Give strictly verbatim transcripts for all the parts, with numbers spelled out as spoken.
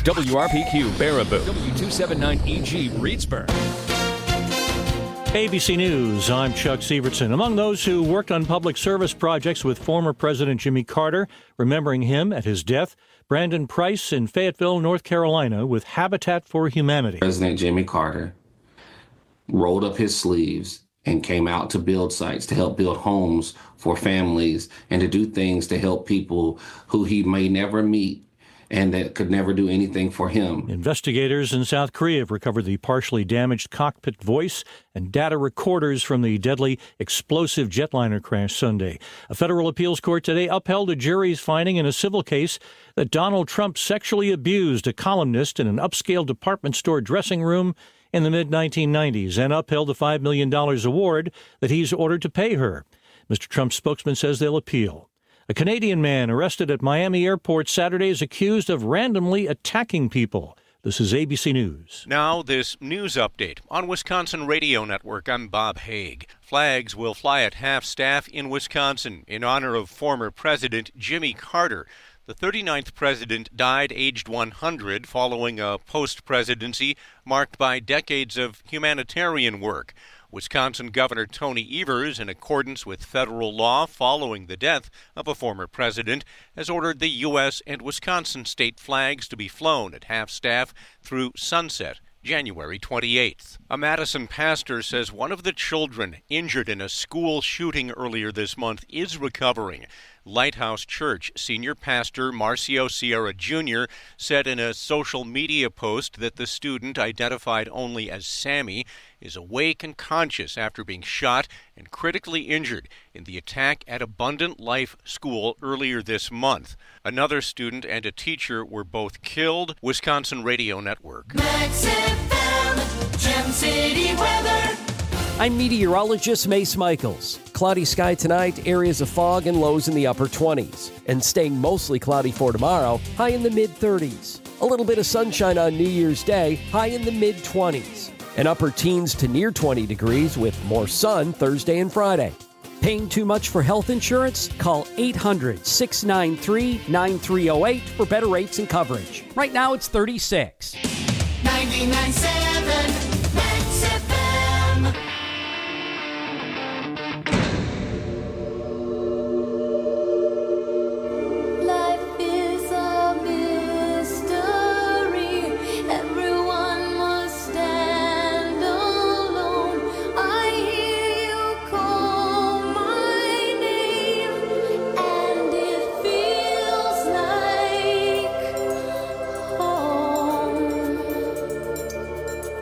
W R P Q Baraboo, W two seventy-nine E G Reedsburg. A B C News, I'm Chuck Severson. Among those who worked on public service projects with former President Jimmy Carter, remembering him at his death, Brandon Price in Fayetteville, North Carolina, with Habitat for Humanity. President Jimmy Carter rolled up his sleeves and came out to build sites, to help build homes for families, and to do things to help people who he may never meet and that could never do anything for him. Investigators in South Korea have recovered the partially damaged cockpit voice and data recorders from the deadly explosive jetliner crash Sunday. A federal appeals court today upheld a jury's finding in a civil case that Donald Trump sexually abused a columnist in an upscale department store dressing room in the mid nineteen nineties and upheld the five million dollars award that he's ordered to pay her. Mister Trump's spokesman says they'll appeal. A Canadian man arrested at Miami Airport Saturday is accused of randomly attacking people. This is A B C News. Now, this news update. On Wisconsin Radio Network, I'm Bob Haig. Flags will fly at half-staff in Wisconsin in honor of former President Jimmy Carter. The thirty-ninth president died aged one hundred following a post-presidency marked by decades of humanitarian work. Wisconsin Governor Tony Evers, in accordance with federal law following the death of a former president, has ordered the U S and Wisconsin state flags to be flown at half-staff through sunset, January twenty-eighth. A Madison pastor says one of the children injured in a school shooting earlier this month is recovering. Lighthouse Church senior pastor Marcio Sierra Junior said in a social media post that the student, identified only as Sammy, is awake and conscious after being shot and critically injured in the attack at Abundant Life School earlier this month. Another student and a teacher were both killed. Wisconsin Radio Network. Max F M, Gem City weather. I'm meteorologist Mace Michaels. Cloudy sky tonight, areas of fog and lows in the upper twenties. And staying mostly cloudy for tomorrow, high in the mid-thirties. A little bit of sunshine on New Year's Day, high in the mid-twenties. And upper teens to near twenty degrees with more sun Thursday and Friday. Paying too much for health insurance? Call eight hundred, six nine three, nine three zero eight for better rates and coverage. Right now it's thirty-six. ninety-nine point seven Max F M. Life is a mystery. Everyone must stand alone. I hear you call my name, and it feels like home.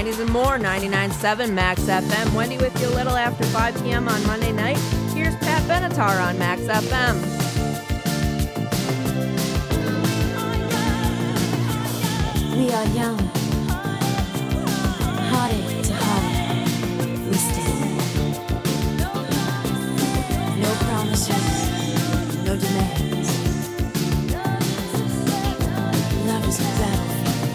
nineties, and more. ninety-nine point seven Max F M. Wendy with you a little after five p.m. on Monday night. Here's Pat Benatar on Max F M. We are young, heartache to heartache, we stand. No promises, no demands. Love is a battlefield.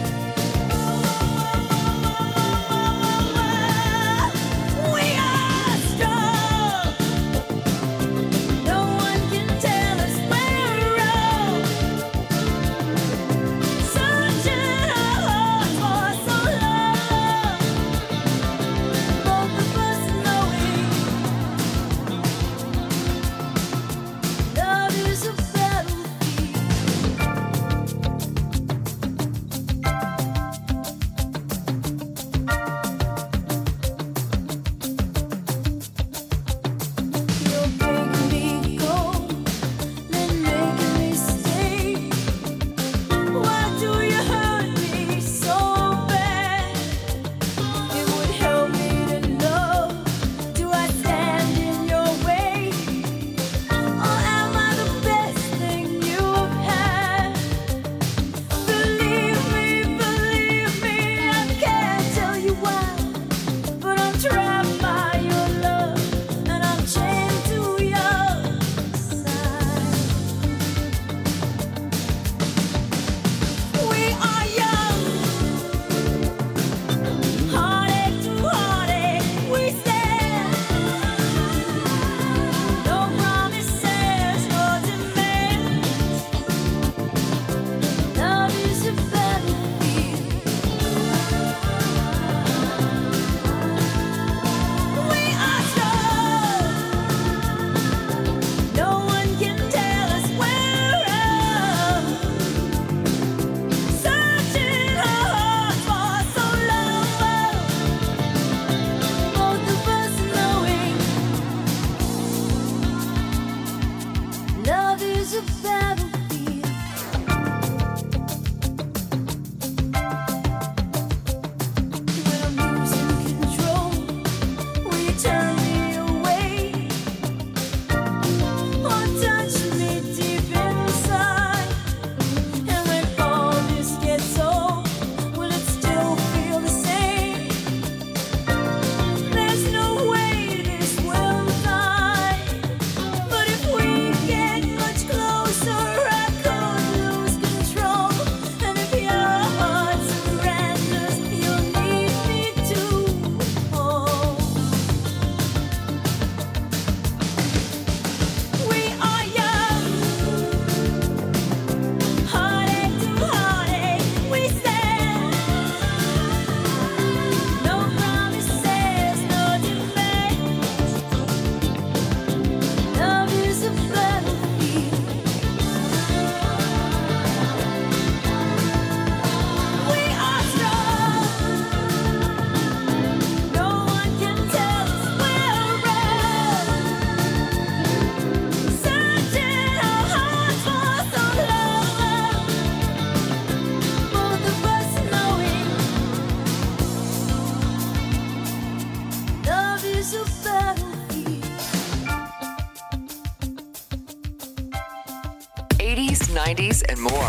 nineties, and more.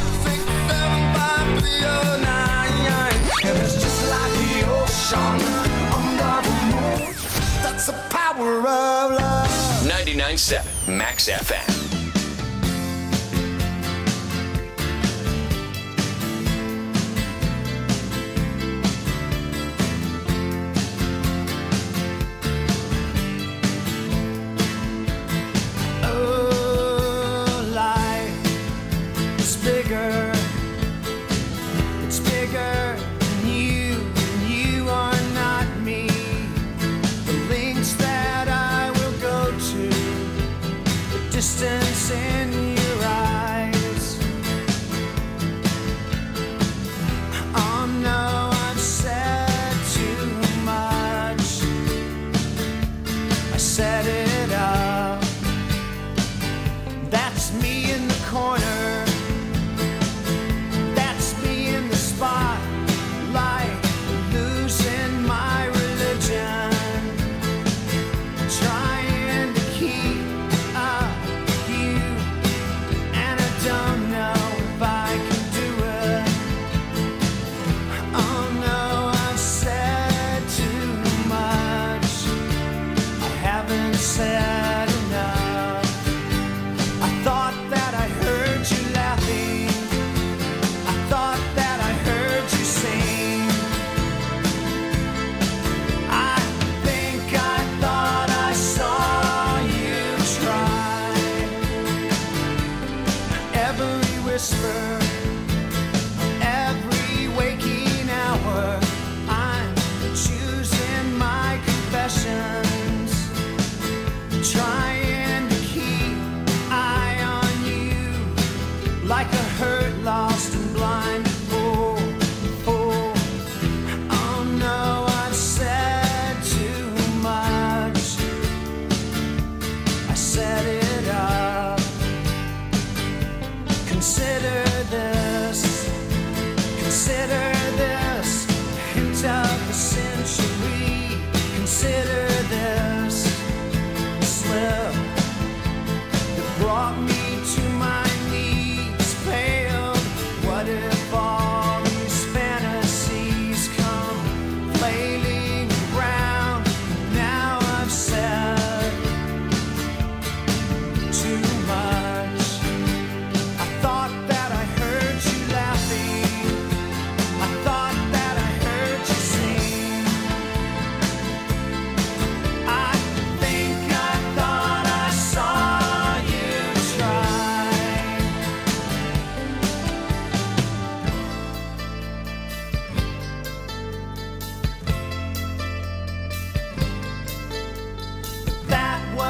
That's the power of love. ninety-nine point seven Max F M. That's me in the spotlight, losing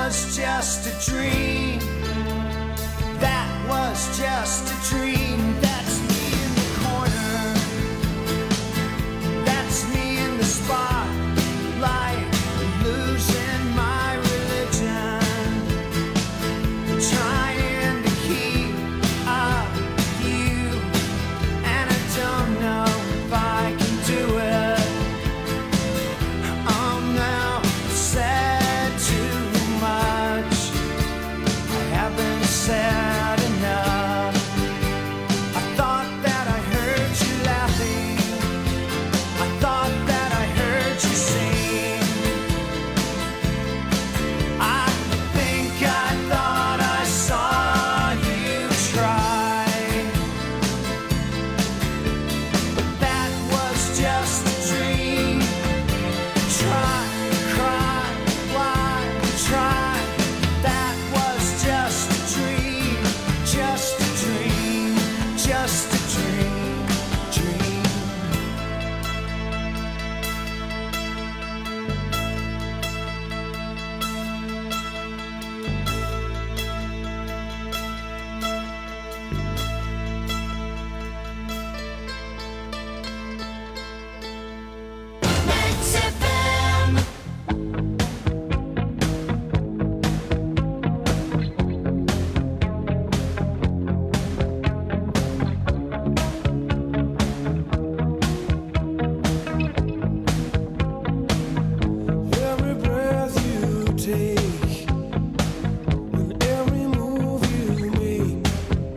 was just a dream. That was just a dream. That's me in the corner. That's me in the spotlight, losing my religion, trying to keep up with you, and I don't know if I can do it. I'm now said too much. I haven't said enough. I thought that I heard you laughing. I thought that I heard you sing. I think I thought I saw you try. But that was just a dream. Try, cry, why, try. That was just a dream. Just a dream. Just a dream. Dream. Max F M. Every breath you take, and every move you make,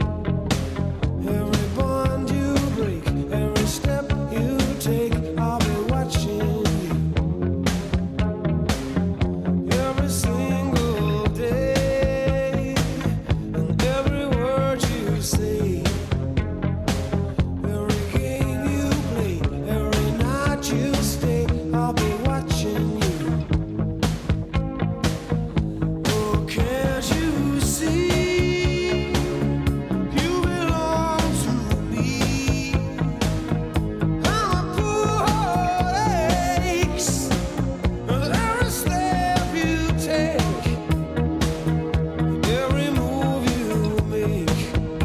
every bond you break, every step you take, I'll be watching you. Every single day, and every word you say, every game you play, every night you stay, I'll be watching you. Oh, can't you see? You belong to me. I'm a poor heart aches with every step you take, every move you make,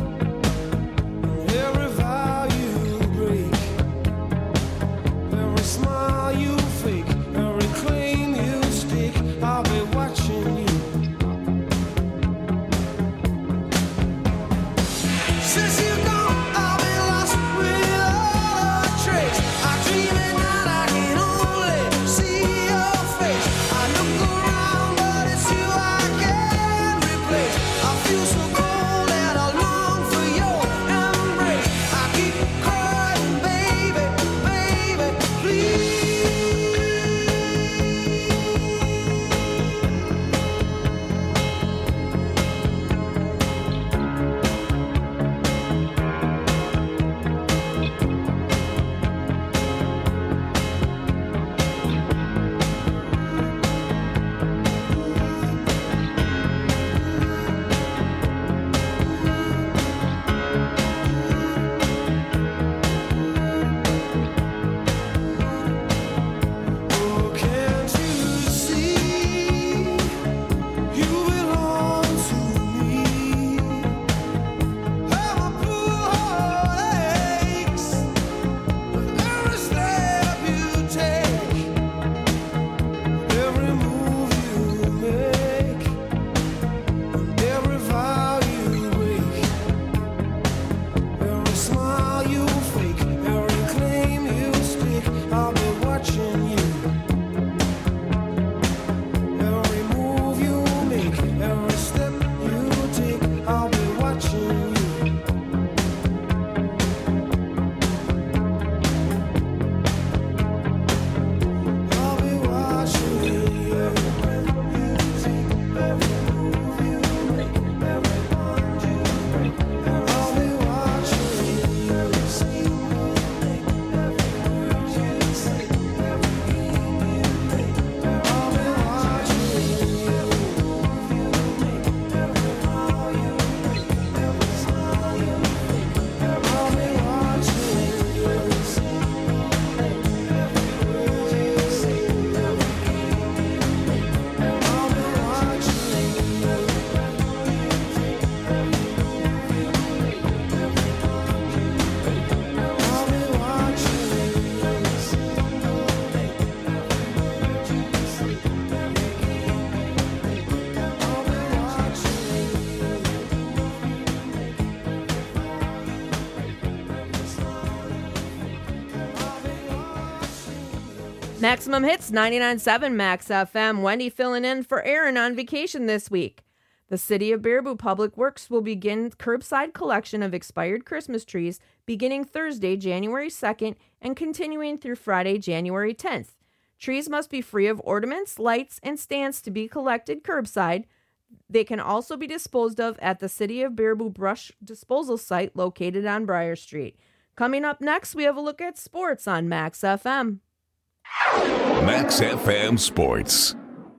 every vow you break, every smile you fake, every claim you stake, I'll be watching you. Since you're gone, I've been lost without a trace. I dream at night, I can only see your face. I look around, but it's you I can't replace. I feel so cold and I long for your embrace. I keep crying, baby, baby, please. Maximum Hits ninety-nine point seven Max F M. Wendy filling in for Aaron on vacation this week. The City of Baraboo Public Works will begin curbside collection of expired Christmas trees beginning Thursday, January second, and continuing through Friday, January tenth. Trees must be free of ornaments, lights, and stands to be collected curbside. They can also be disposed of at the City of Baraboo brush disposal site located on Briar Street. Coming up next, we have a look at sports on Max F M. Max F M Sports.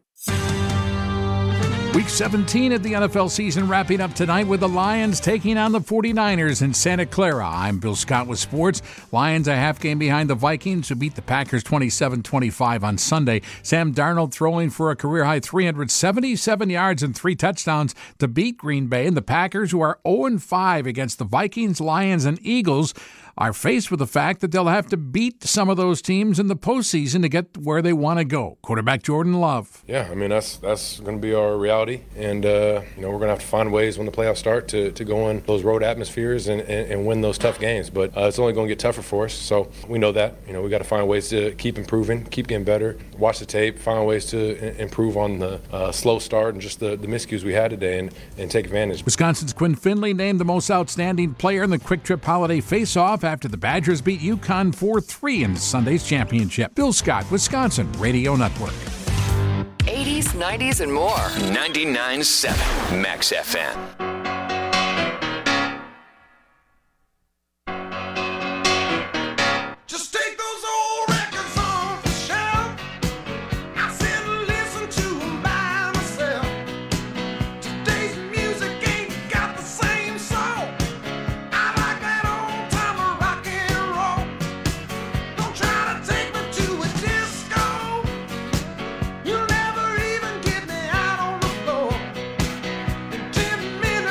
Week seventeen of the N F L season wrapping up tonight with the Lions taking on the forty-niners in Santa Clara. I'm Bill Scott with sports. Lions a half game behind the Vikings, who beat the Packers twenty-seven twenty-five on Sunday. Sam Darnold throwing for a career-high three hundred seventy-seven yards and three touchdowns to beat Green Bay. And the Packers, who are oh and five against the Vikings, Lions, and Eagles, are faced with the fact that they'll have to beat some of those teams in the postseason to get where they want to go. Quarterback Jordan Love. Yeah, I mean, that's that's going to be our reality. And, uh, you know, we're going to have to find ways when the playoffs start to, to go in those road atmospheres and, and, and win those tough games. But uh, it's only going to get tougher for us. So we know that. You know, we got to find ways to keep improving, keep getting better, watch the tape, find ways to improve on the uh, slow start and just the, the miscues we had today and, and take advantage. Wisconsin's Quinn Finley named the most outstanding player in the Quick Trip Holiday Face-Off after the Badgers beat UConn four three in Sunday's championship. Bill Scott, Wisconsin Radio Network. eighties, nineties, and more. ninety-nine point seven Max F M. You'll never even get me out on the floor. In ten minutes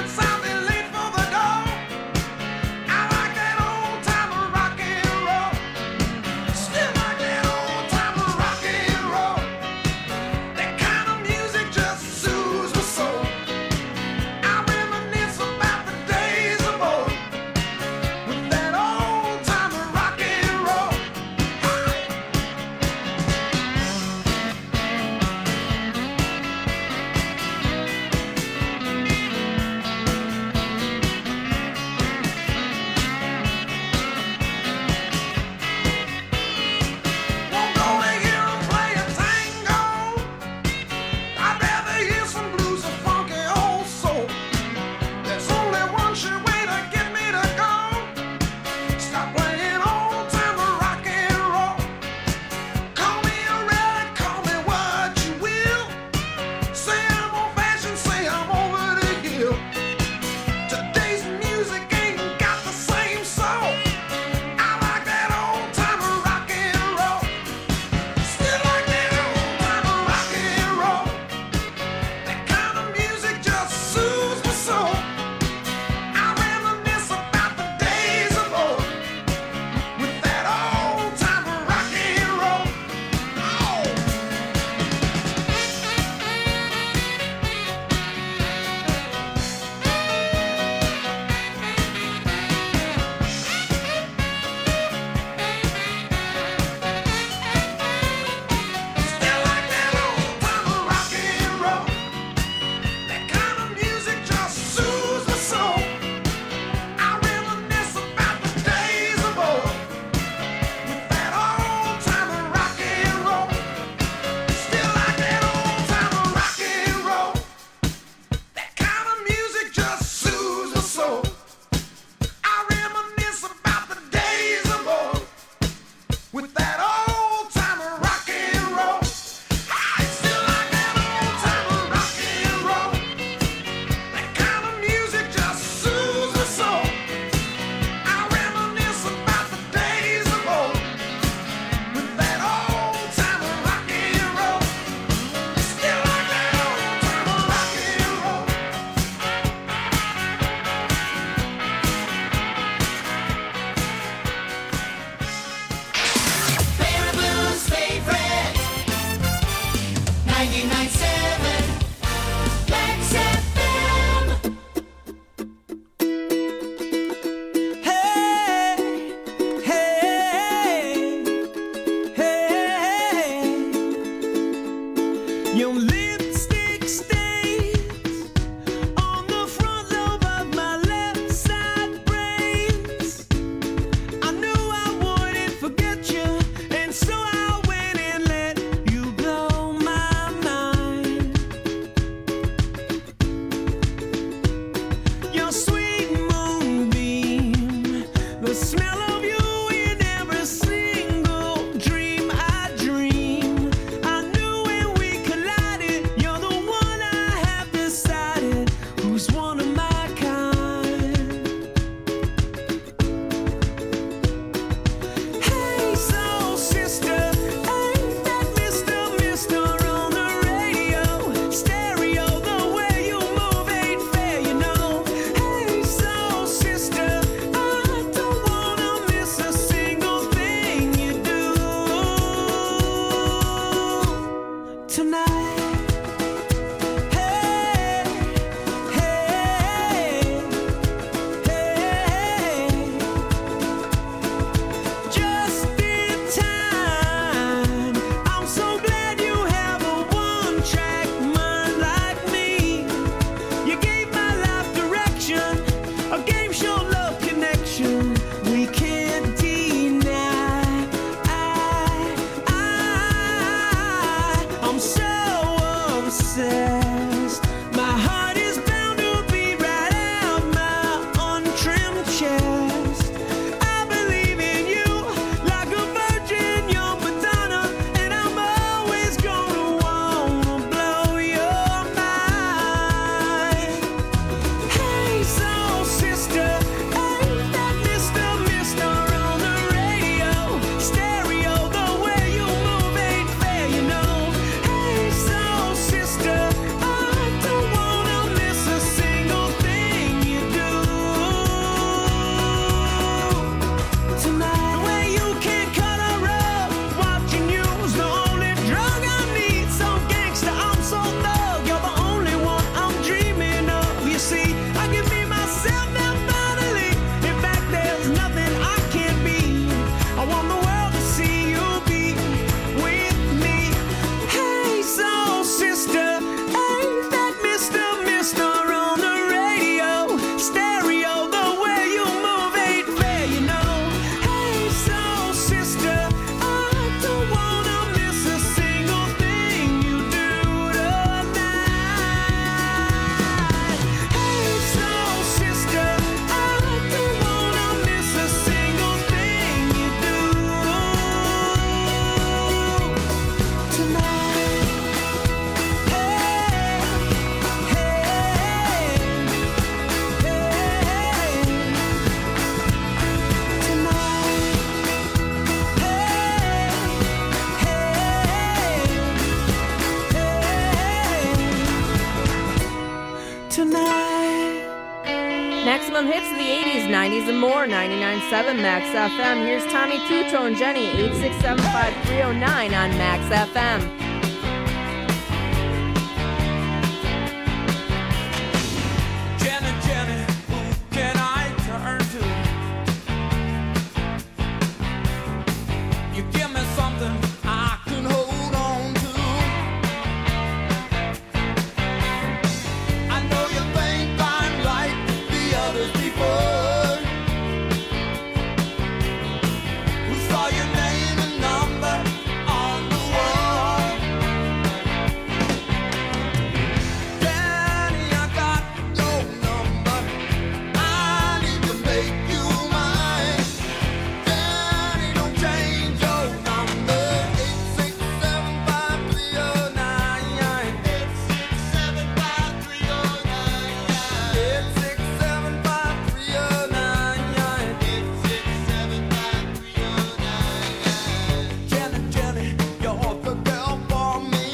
tonight. Maximum hits of the eighties, nineties, and more. ninety-nine point seven Max F M. Here's Tommy Tutro and Jenny. eight six seven five three oh nine on Max F M. Jenny, Jenny, who can I turn to? You give me something I can hold on to. I know you think I'm like the others before, who saw your name and number on the wall. Danny, I got your number. I need to make you mine. Danny, don't change your number. eight six seven five three oh nine. eight six seven five three oh nine. eight six seven five three oh nine. eight six seven five three oh nine. Jenny, Jenny, you're the girl for me.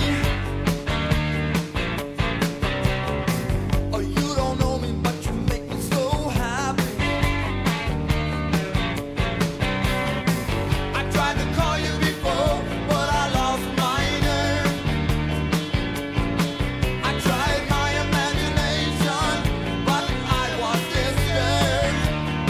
Oh, you don't know me, but you make me so happy. I tried to call you before, but I lost my nerve. I tried my imagination, but I was disturbed.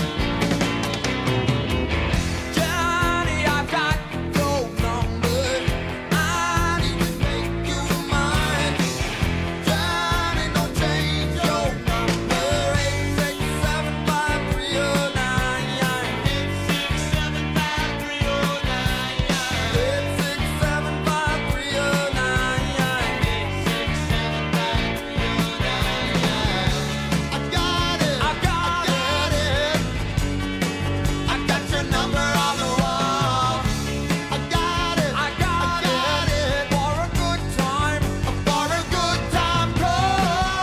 Johnny, I've got your number. I need to make you mine. Johnny, don't change your number. eight six seven five three oh nine. eight six seven five three oh nine. eight six seven five three oh nine. eight six seven five three oh nine. I got it. I got it. I got your number on the wall. I got it. I got it. For a good time. For a good time call.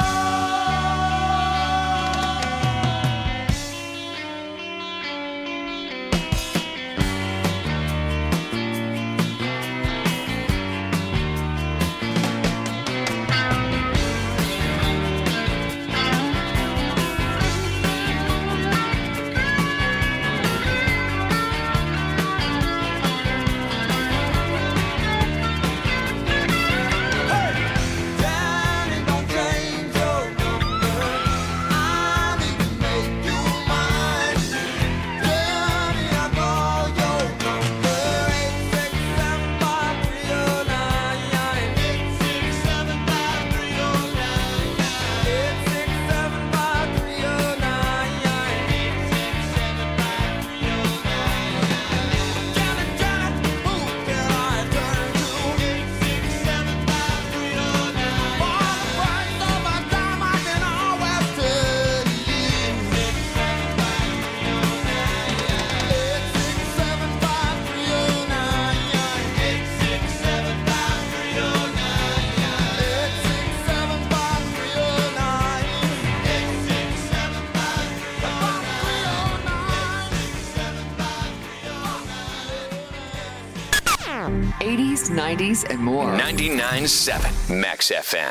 Danny, don't change your number. I need to make you mine. Danny, I call your number. eight six seven five three oh nine. eight six seven five three oh nine. eight six seven five three oh nine. eight six seven five three oh nine. Jenny, Jenny, who can I turn to? eight six seven five three oh nine. For the price of my time, I can always tell you. eight six seven five three oh nine. eight six seven five three oh nine. eight six seven five three oh nine. eight six seven five three oh nine. eight six seven five three oh nine. eighties, nineties, and more. ninety-nine point seven Max F M.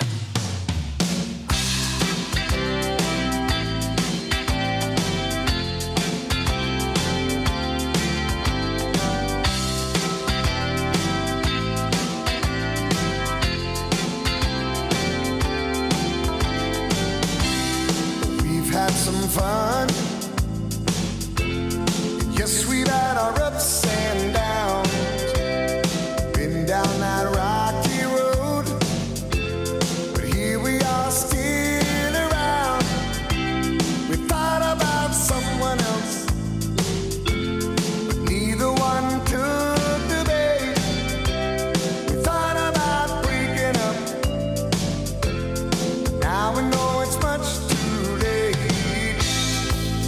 We've had some fun. Yes, we've had our ups and downs. Been down that rocky road, but here we are still around. We thought about someone else, but neither one took the bait. We thought about breaking up, now we know it's much too late.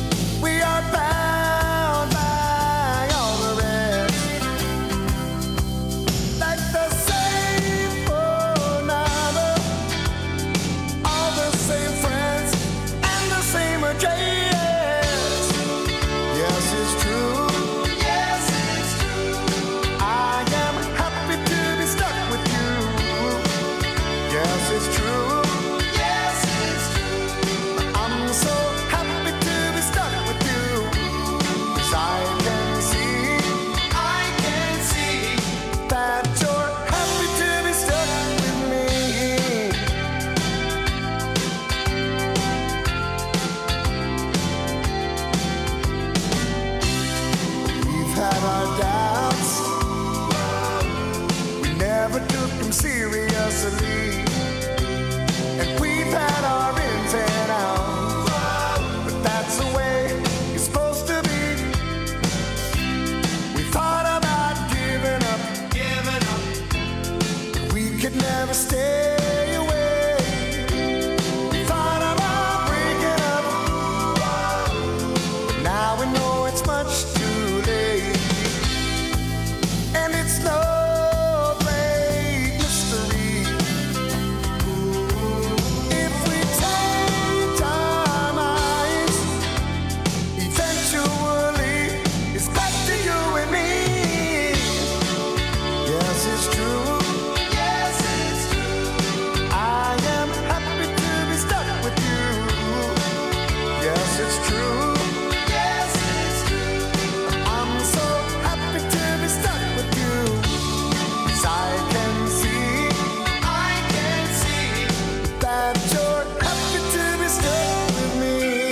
that you're happy to be stuck with me.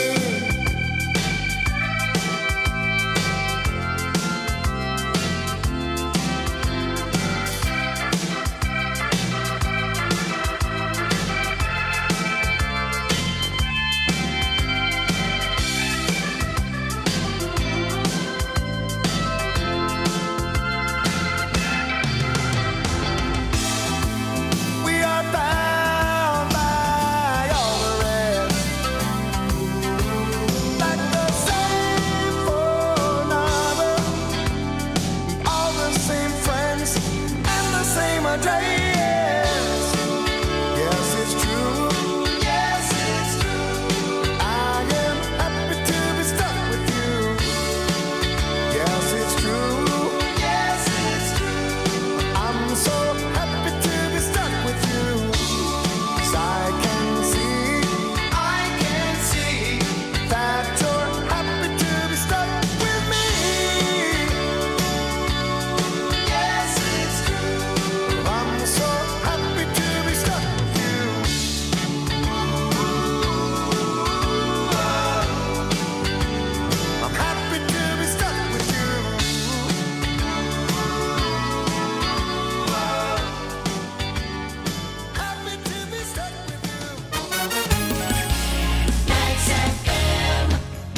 We are bound by all the rest, like the same phone number, all the same friends, and the same address. Yes, it's true. Yes, it's true. I am happy to be stuck with you. Yes, it's true. Yes, it's true. I'm so happy to be stuck with you. 'Cause I can see, I can see that you're happy to be stuck with me. Yes, it's true. I'm so happy to be stuck with you. I'm happy to be stuck with you. Happy to be stuck with you. Max F M.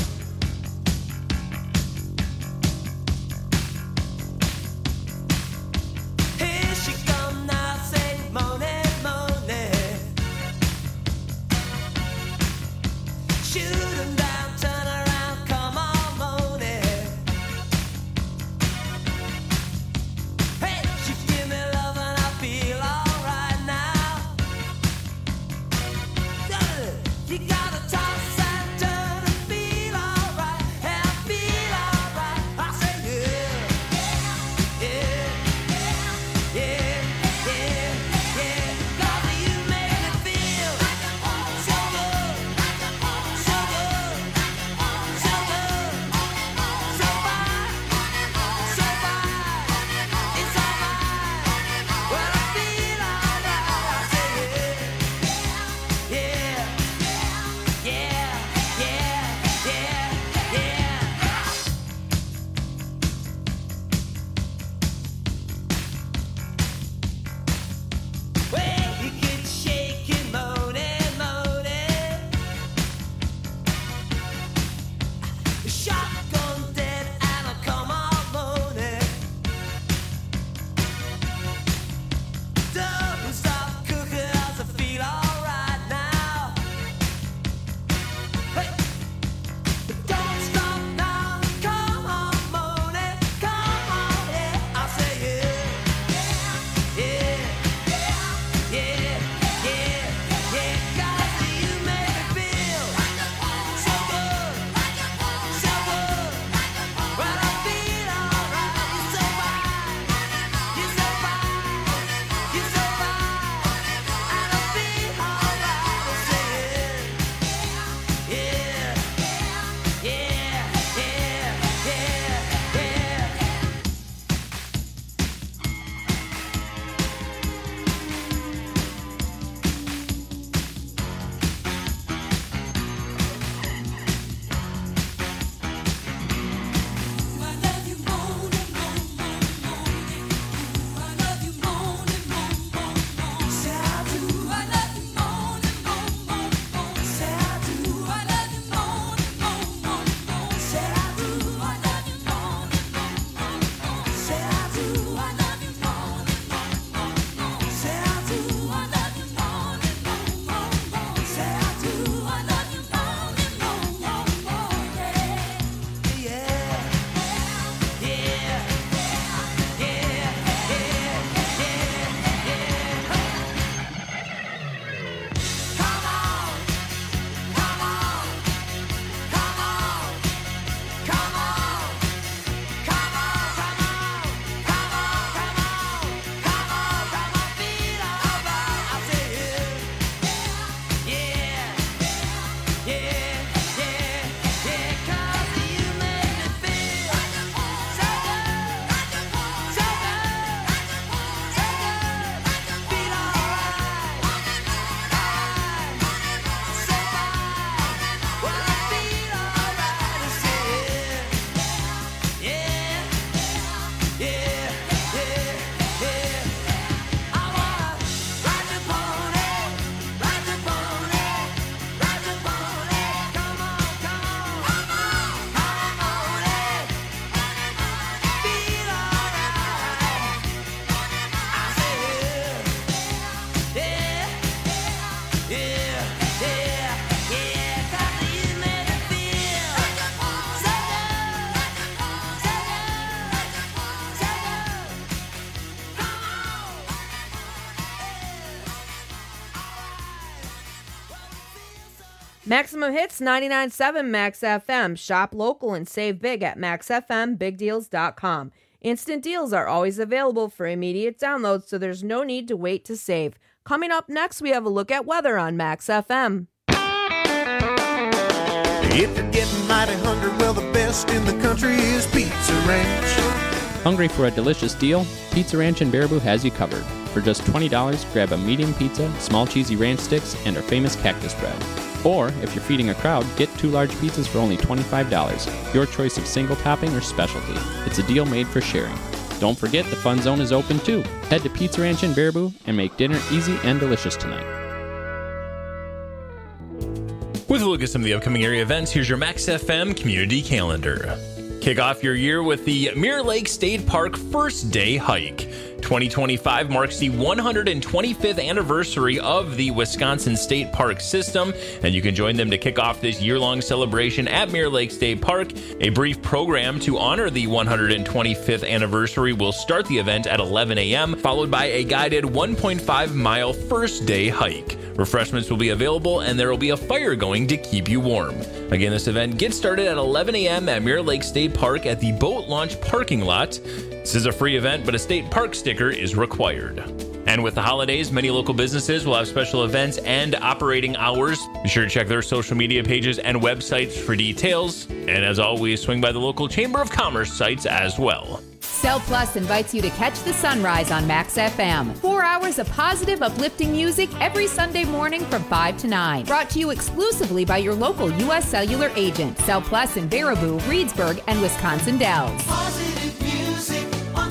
Here she come now, say Monet, Monet. Shoot 'em down, turn around, come on, Monet. Hey, she give me love and I feel alright now. You gotta toss and turn and feel alright, and I feel alright. I say yeah, yeah, yeah, yeah, yeah. 'Cause you make me feel so good, so good, so good, so fine, so fine. It's alright when I feel alright. I say yeah, yeah, Maximum Hits ninety-nine point seven Max F M. Shop local and save big at max f m big deals dot com. Instant deals are always available for immediate downloads, so there's no need to wait to save. Coming up next, we have a look at weather on Max F M. If you're getting mighty hungry, well, the best in the country is Pizza Ranch. Hungry for a delicious deal? Pizza Ranch in Baraboo has you covered. For just twenty dollars, grab a medium pizza, small cheesy ranch sticks, and our famous cactus bread. Or, if you're feeding a crowd, get two large pizzas for only twenty-five dollars. Your choice of single topping or specialty. It's a deal made for sharing. Don't forget the Fun Zone is open too. Head to Pizza Ranch in Baraboo and make dinner easy and delicious tonight. With a look at some of the upcoming area events, here's your Max F M community calendar. Kick off your year with the Mirror Lake State Park First Day Hike. twenty twenty-five marks the one hundred twenty-fifth anniversary of the Wisconsin State Park system, and you can join them to kick off this year-long celebration at Mirror Lake State Park. A brief program to honor the one hundred twenty-fifth anniversary will start the event at eleven a.m., followed by a guided one point five mile first day hike. Refreshments will be available, and there will be a fire going to keep you warm. Again, this event gets started at eleven a.m. at Mirror Lake State Park at the boat launch parking lot. This is a free event, but a state park sticker is required. And with the holidays, many local businesses will have special events and operating hours. Be sure to check their social media pages and websites for details. And as always, swing by the local Chamber of Commerce sites as well. Cell Plus invites you to catch the sunrise on Max F M. Four hours of positive, uplifting music every Sunday morning from five to nine. Brought to you exclusively by your local U S Cellular agent. Cell Plus in Baraboo, Reedsburg, and Wisconsin Dells. Positive music on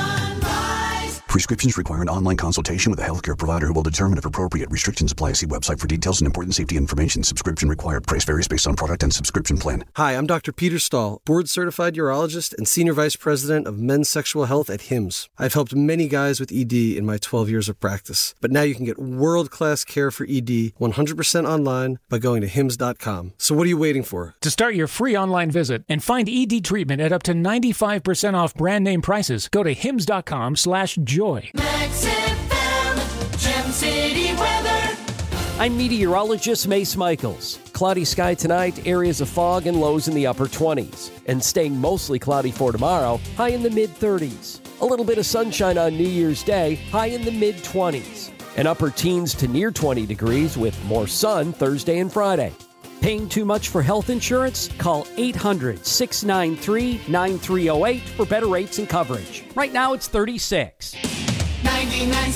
Sunrise. Prescriptions require an online consultation with a healthcare provider who will determine if appropriate. Restrictions apply. See website for details and important safety information. Subscription required. Price varies based on product and subscription plan. Hi, I'm Doctor Peter Stahl, board-certified urologist and Senior Vice President of Men's Sexual Health at Hims. I've helped many guys with E D in my twelve years of practice. But now you can get world-class care for E D one hundred percent online by going to hims dot com. So what are you waiting for? To start your free online visit and find E D treatment at up to ninety-five percent off brand name prices, go to hims dot com slash joy. Max F M, Gem City weather. I'm meteorologist Mace Michaels. Cloudy sky tonight, areas of fog and lows in the upper twenties. And staying mostly cloudy for tomorrow, high in the mid-thirties. A little bit of sunshine on New Year's Day, high in the mid-twenties. And upper teens to near twenty degrees with more sun Thursday and Friday. Paying too much for health insurance? Call eight hundred, six nine three, nine three zero eight for better rates and coverage. Right now it's thirty-six. ninety-nine point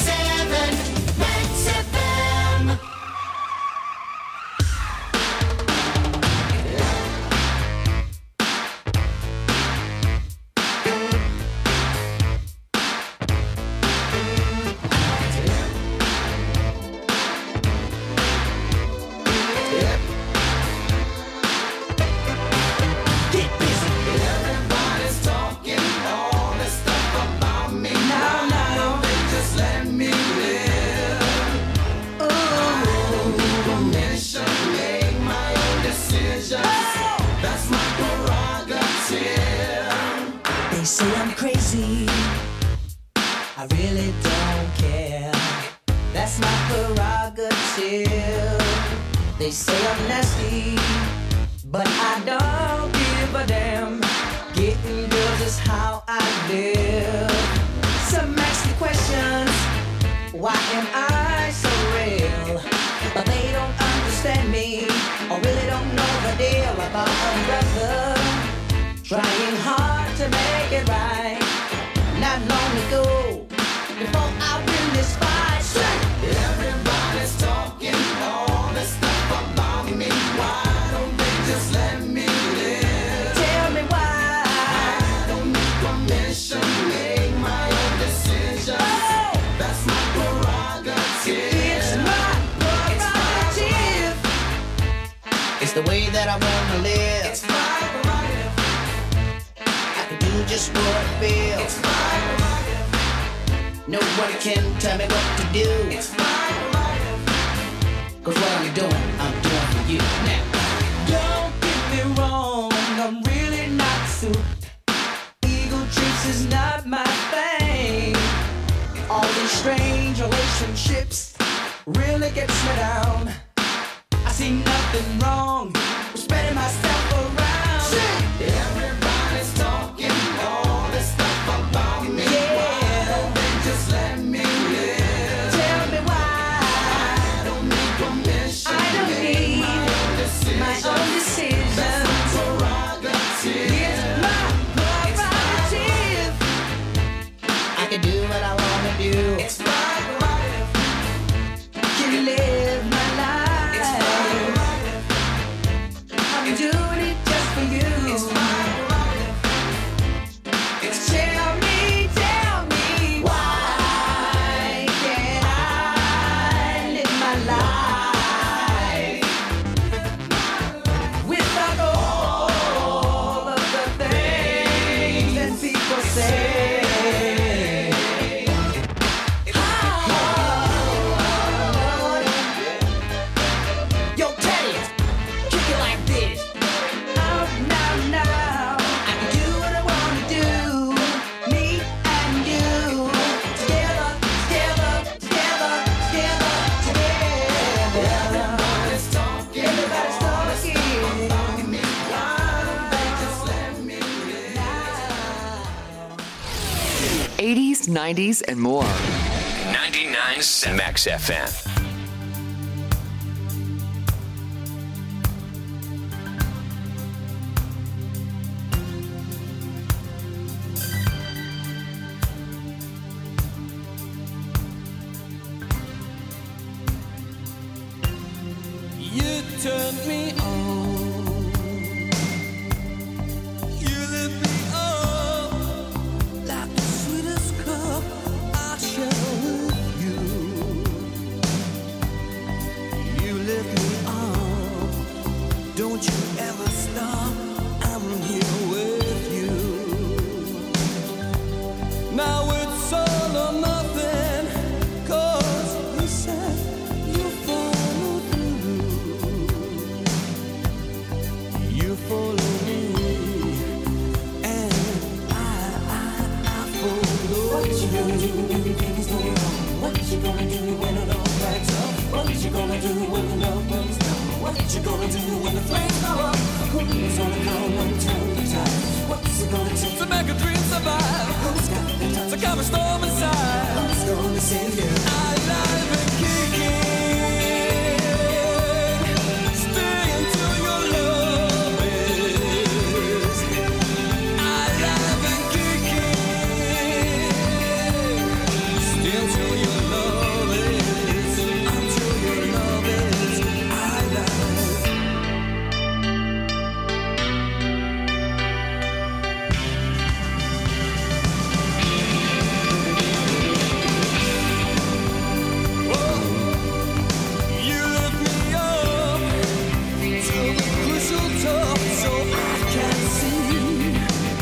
seven Max F M. Everybody's talking all this stuff about me. Now, now, they just let me live. Oh, permission, make my own decisions. That's my prerogative. They say I'm crazy. I really don't care. That's my prerogative. They say I'm nasty, but I don't give a damn. Getting girls is how I live. Some ask me questions. Why am I so real? But they don't understand me, or really don't know the deal about a brother trying hard to make it right. Not long ago, before I win this fight. Everybody's talking all this stuff about me. Why don't they just let me live? Tell me why. I don't need permission, make my own decisions. Oh. That's my prerogative. It's my prerogative. It's the way that I wanna live. It's my prerogative. I can do just what I feel. It's my prerogative. Nobody can tell me what to do. It's my prerogative. Cause what I'm doing, I'm doing for you now. Don't get me wrong, I'm really not suited. Ego trips is not my thing. All these strange relationships really gets me down. I see nothing nothing wrong with spreading myself around. Everybody's talking all this stuff about me. Why don't they just let me live? Tell me why. I don't need permission. I don't need my own decision. my own decision. That's my prerogative. It's my prerogative. I can do what I wanna do. It's my prerogative. Can live my life. It's my prerogative. I'm doing it just for you. It's my prerogative. It's tell me, tell me why can't I live my life without all of the things that people say? Yo, Teddy, kick it like this. Now, now, now, I can do what I wanna do. Me and you, together, together, together, together, together. Everybody's talking, everybody's talking about me. Why don't they just let me live? eighties, nineties, and more. ninety-nine point seven Max F M. You turned me on. You lit me up like the sweetest cup I share with you. You lit me up. Don't you ever stop. I'm here with you. Now it's all or nothing. 'Cause you said you follow through. You follow me, and I, I, I follow. What you gonna do when the things go wrong? What you gonna do when it all cracks up? What you gonna do when the love burns down? What you gonna do when the flames go up? Who's gonna come and turn the tide? What's it gonna take to make a dream survive? Who's got the time to calm a storm inside? Who's gonna save you? Alive and kicking. Stay until your love is alive and kicking. Stay until your love is, until your love is alive. You lift me up to the crucial top so I can see.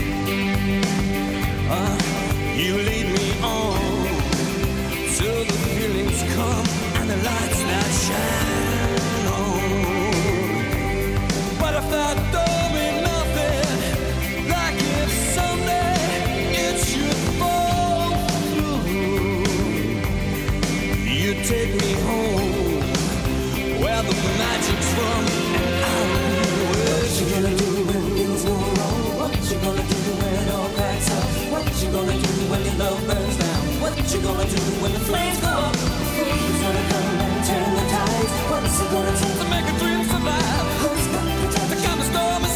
Uh, you lead me on till the feelings come and the lights that shine on. But if that don't mean nothing, like if someday it should fall through, you take me home where the magic's from, and I'll be with you. What you gonna do when things go wrong? What you gonna do when it all cracks up? What you gonna do when your love burns down? What you gonna do when the flames go up? Who's gonna come and turn the tides? What's it gonna take to make a dream survive? Who's got the time to calm the storm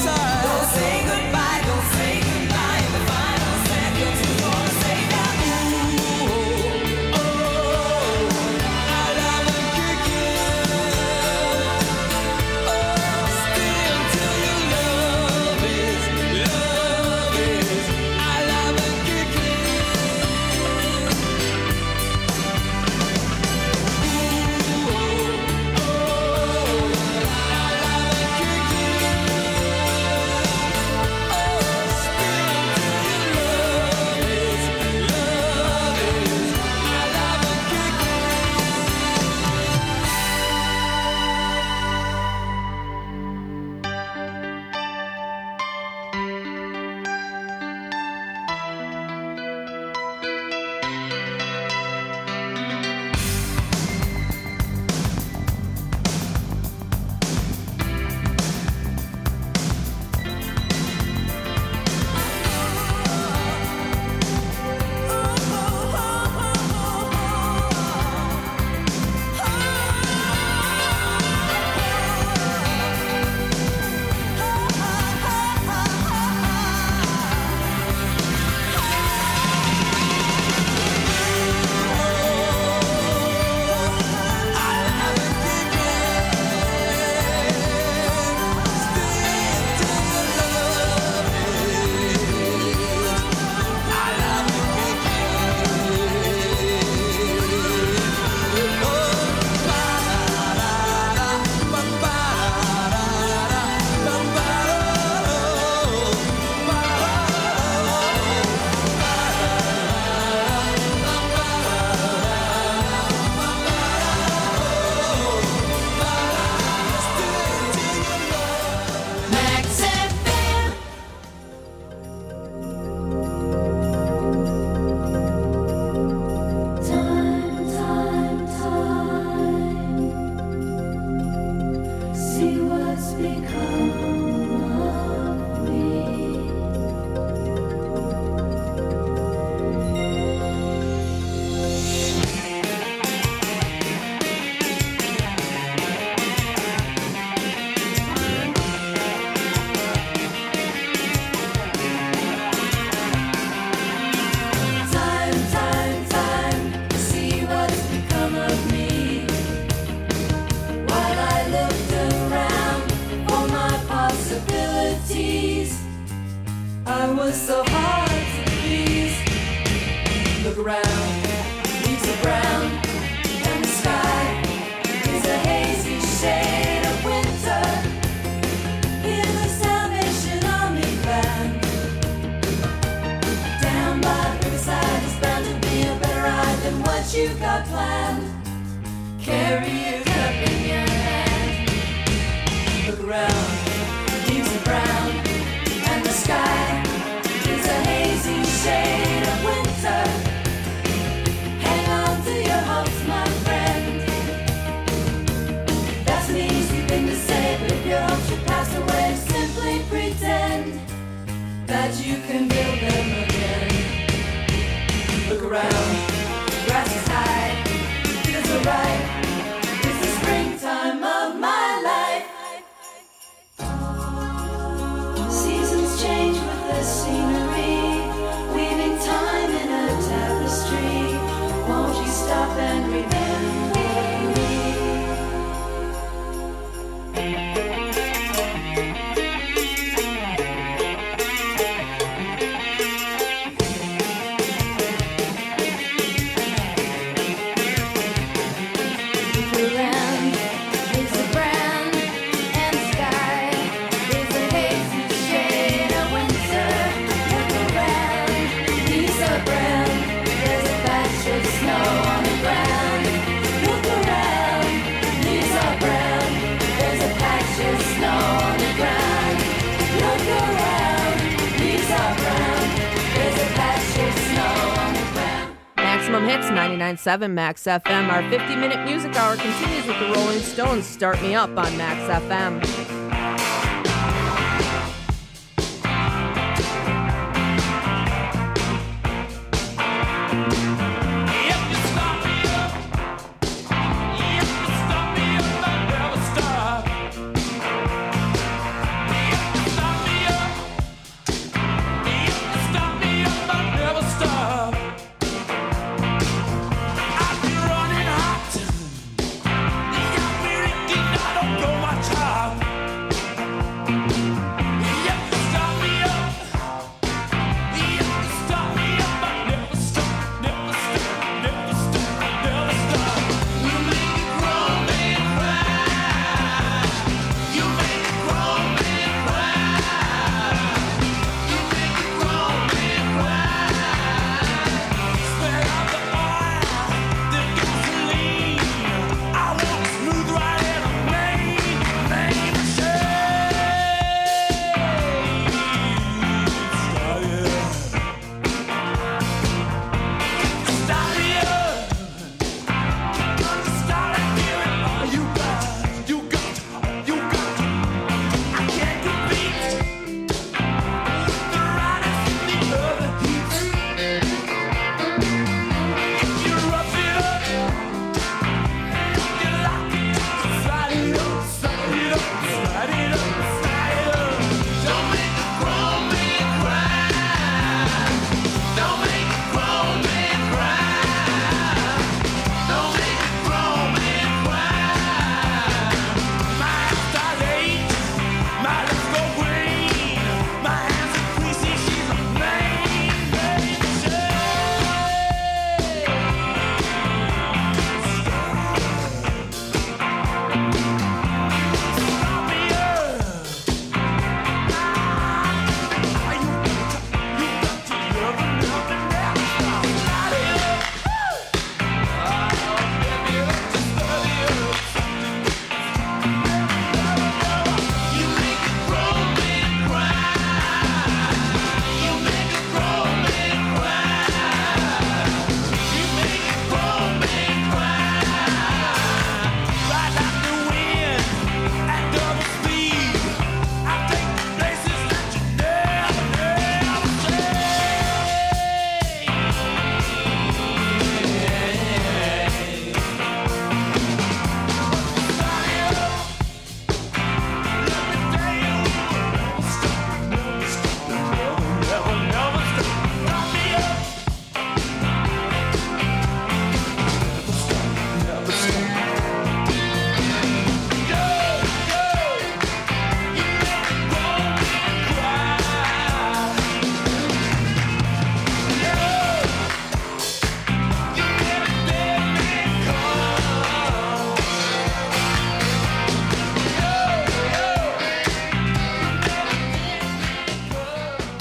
So hard to please. Look around, leaves are brown, and the sky is a hazy shade of winter. Hear the Salvation Army band. Down by the riverside is bound to be a better ride than what you've got planned. Carry your cup in your hand. Look around, leaves are brown, and the sky is a hazy shade of winter. Hang on to your hopes, my friend. That's an easy thing to say, but if your hopes should pass away, simply pretend that you can build them again. Look around, grass is high, fields are ripe. It's the springtime of my life. Seasons change with the scenery, weaving time in a tapestry. Won't you stop and remember me? The land is a brand, and the sky is a hazy shade of winter. Look around, these are brown. There's a patch of snow on the ground. Look around, these are brown. There's a patch of snow on the ground. Look around, these are brown. There's a patch of snow on the ground. Maximum Hits ninety-nine point seven Max F M. Our fifty minute music hour continues with the Rolling Stones' Start Me Up on Max F M. I've been running hot. You got me leaking, I don't know my job.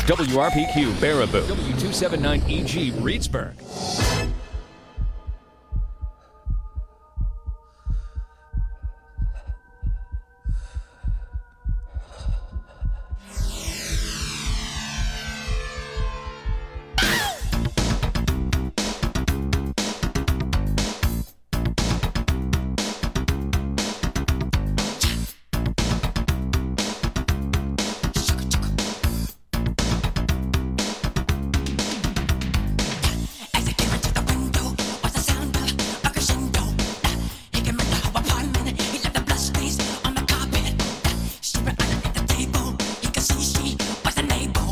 W R P Q Baraboo. W two seventy-nine E G Reedsburg.